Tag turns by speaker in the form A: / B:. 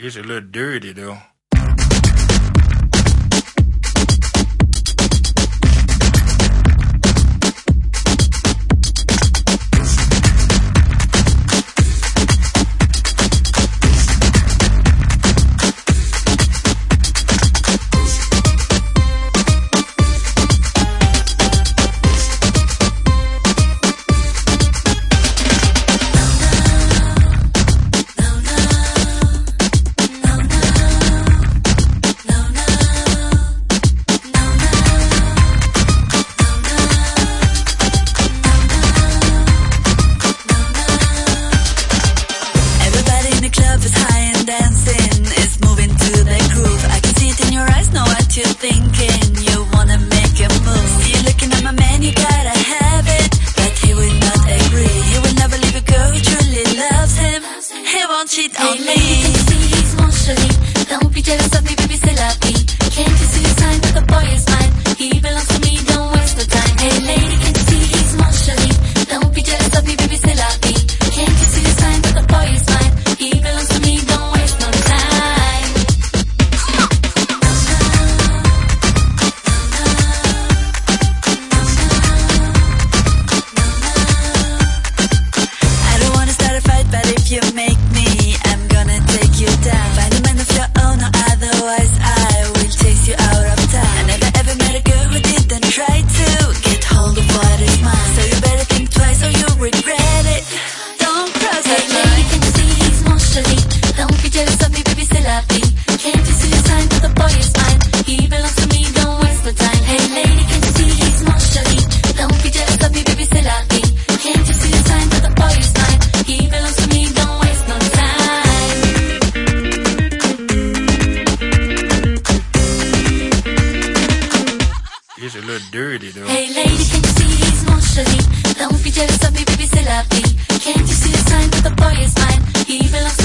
A: It's a little dirty though.
B: You're thinking you wanna make a move. See you looking at my man, you gotta have it, but he will not agree. He will never leave a girl who truly loves him. He won't cheat on me.
C: Can you see he's mon chéri? Don't be jealous of me, baby, c'est la vie. Can't you see the sign that the boy is mine? He belongs to me, don't waste the time. Hey lady, can you see he's mon chéri? Don't be jealous of me, baby, c'est la vie. Can't you see the sign that the boy is mine? He belongs to me, don't waste no time.
B: If you make me, I'm gonna take you down. Find a man of your own, or otherwise I will chase you out of town. I never ever met a girl who didn't try to get hold of what is mine. So you better think twice or you'll regret it. Don't cross that line.
C: Lady, can you see he's mon chéri? Don't be jealous of me, baby, c'est la vie. Can't you see the sign that the boy is mine? He belongs to me, don't waste the time. Hey lady, can you see he's mon chéri? Don't be jealous of me, baby, c'est la vie. Can't you see the sign that the boy is mine? He belongs to me, don't waste no time.
A: It's a little dirty though.
C: Hey lady, can you see he's mon chéri? Don't be jealous of me, baby, c'est la vie. Can't you see the sign that the boy is mine? He belongs to